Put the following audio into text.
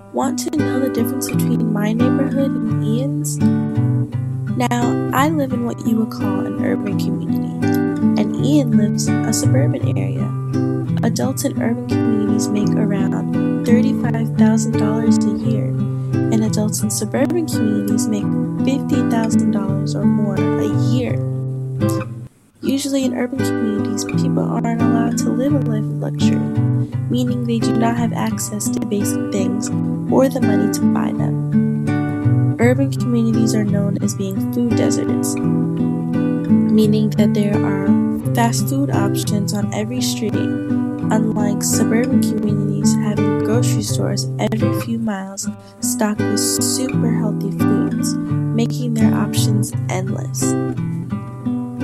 Want to know the difference between my neighborhood and Ian's? Now, I live in what you would call an urban community, and Ian lives in a suburban area. Adults in urban communities make around $35,000 a year, and adults in suburban communities make $50,000 or more a year. Usually in urban communities, people aren't allowed to live a life of luxury, meaning they do not have access to basic things or the money to buy them. Urban communities are known as being food deserts, meaning that there are fast food options on every street, unlike suburban communities having grocery stores every few miles stocked with super healthy foods, making their options endless.